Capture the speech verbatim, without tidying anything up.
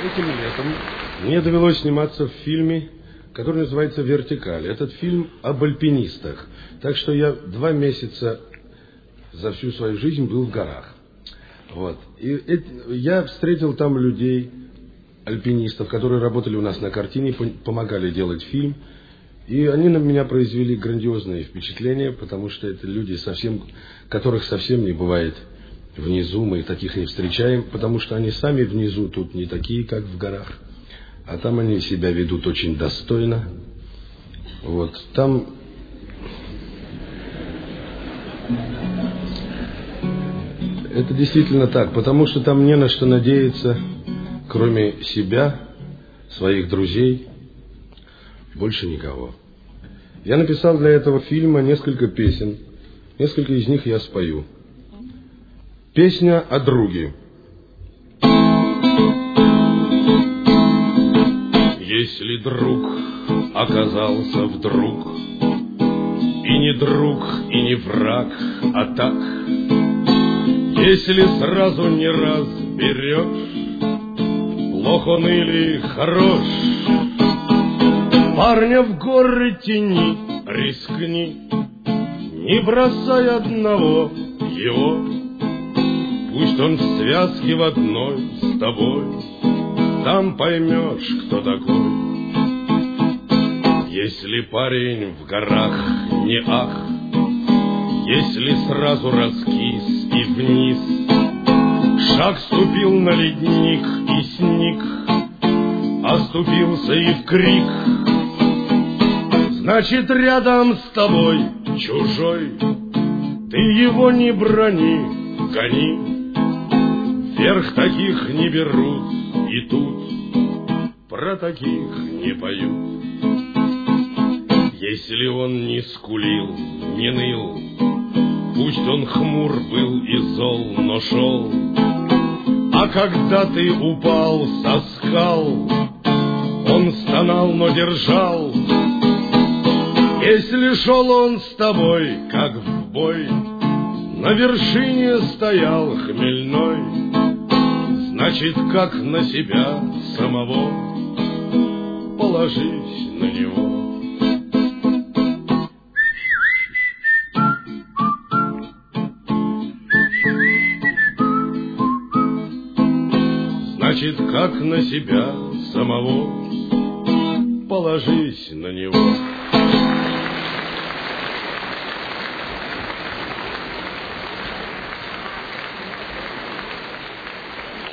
Этим летом мне довелось сниматься в фильме, который называется «Вертикаль». Этот фильм об альпинистах. Так что я два месяца за всю свою жизнь был в горах. Вот. И это, я встретил там людей, альпинистов, которые работали у нас на картине, помогали делать фильм. И они на меня произвели грандиозное впечатление, потому что это люди, совсем, которых совсем не бывает внизу. Мы таких не встречаем, потому что они сами внизу тут не такие, как в горах. А там они себя ведут очень достойно. Вот. Там это действительно так, потому что там не на что надеяться, кроме себя, своих друзей, больше никого. Я написал для этого фильма несколько песен. Несколько из них я спою. Песня о друге. Если друг оказался вдруг и не друг, и не враг, а так, если сразу не разберешь, плох он или хорош, парня в горы тяни, рискни, не бросай одного его. Пусть он в связке в одной с тобой, там поймешь, кто такой. Если парень в горах не ах, если сразу раскис и вниз, шаг ступил на ледник и сник, оступился и в крик, значит, рядом с тобой чужой, ты его не брони, гони. Вверх таких не берут, и тут про таких не поют. Если он не скулил, не ныл, пусть он хмур был и зол, но шел. А когда ты упал со скал, он стонал, но держал. Если шел он с тобой, как в бой, на вершине стоял хмельной, значит, как на себя самого, положись на него. Значит, как на себя самого, положись на него.